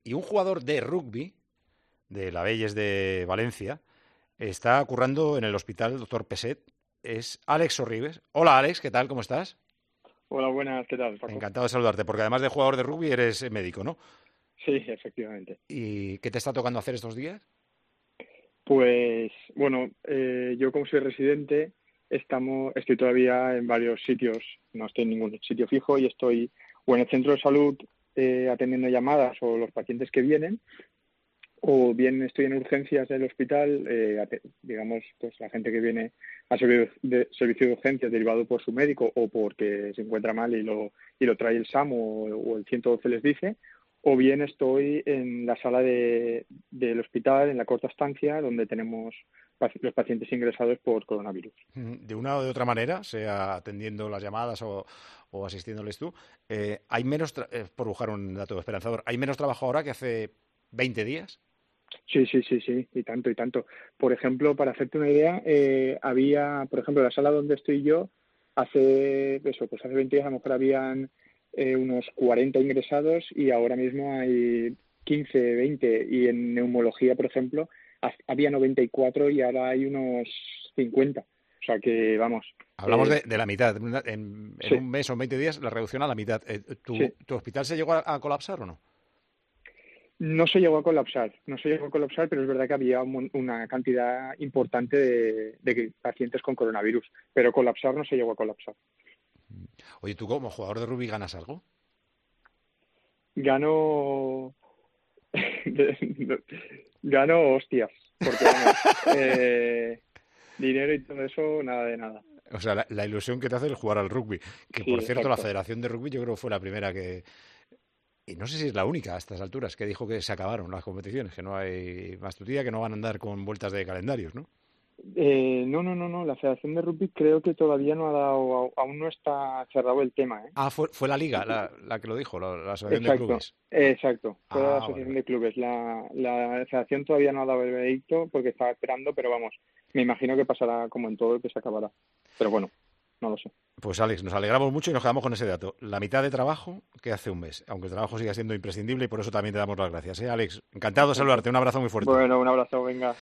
Y un jugador de rugby, de la Belles de Valencia, está currando en el hospital Doctor Peset. Es Alex Sorribes. Hola Alex, ¿qué tal? ¿Cómo estás? Hola, buenas, ¿qué tal, Paco? Encantado de saludarte, porque además de jugador de rugby eres médico, ¿no? Sí, efectivamente. ¿Y qué te está tocando hacer estos días? Pues bueno, yo como soy residente, estoy todavía en varios sitios, no estoy en ningún sitio fijo y estoy o en el centro de salud atendiendo llamadas o los pacientes que vienen, o bien estoy en urgencias del hospital, digamos, pues la gente que viene a servicio de urgencias derivado por su médico o porque se encuentra mal y lo trae el SAM o el 112 les dice, o bien estoy en la sala del hospital, en la corta estancia, donde tenemos los pacientes ingresados por coronavirus. De una o de otra manera, sea atendiendo las llamadas o asistiéndoles tú, hay menos, por buscar un dato esperanzador, hay menos trabajo ahora que hace 20 días. Sí, sí, sí, sí, y tanto, y tanto. Por ejemplo, para hacerte una idea, había, por ejemplo, la sala donde estoy yo, pues hace 20 días a lo mejor habían unos 40 ingresados y ahora mismo hay 15, 20. Y en neumología, por ejemplo, había 94 y ahora hay unos 50. O sea que, vamos, Hablamos de la mitad. En sí, un mes o en 20 días, la reducción a la mitad. sí. ¿Tu hospital se llegó a colapsar o no? No se llegó a colapsar, no se llegó a colapsar, pero es verdad que había una cantidad importante de pacientes con coronavirus, pero colapsar no se llegó a colapsar. Oye, ¿tú como jugador de rugby ganas algo? Gano, gano hostias, porque vamos, dinero y todo eso, nada de nada. O sea, la ilusión que te hace el jugar al rugby. Que, Sí, por cierto, la exacto. Federación de Rugby yo creo que fue la primera que... Y no sé si es la única a estas alturas que dijo que se acabaron las competiciones, que no hay más tutía, que no van a andar con vueltas de calendarios, ¿no? No, no, no, no. La Federación de Rugby creo que todavía no ha dado, aún no está cerrado el tema, ¿eh? Ah, fue la Liga la que lo dijo, la Asociación de Exacto, Clubes. exacto. Fue la Ah, vale, Asociación vale. de Clubes. La federación todavía no ha dado el veredicto porque estaba esperando, pero vamos, me imagino que pasará como en todo, que se acabará. Pero bueno, no lo sé. Pues Alex, nos alegramos mucho y nos quedamos con ese dato. La mitad de trabajo que hace un mes, aunque el trabajo siga siendo imprescindible y por eso también te damos las gracias. Alex, encantado de Perfecto. saludarte. Un abrazo muy fuerte. Bueno, un abrazo, venga.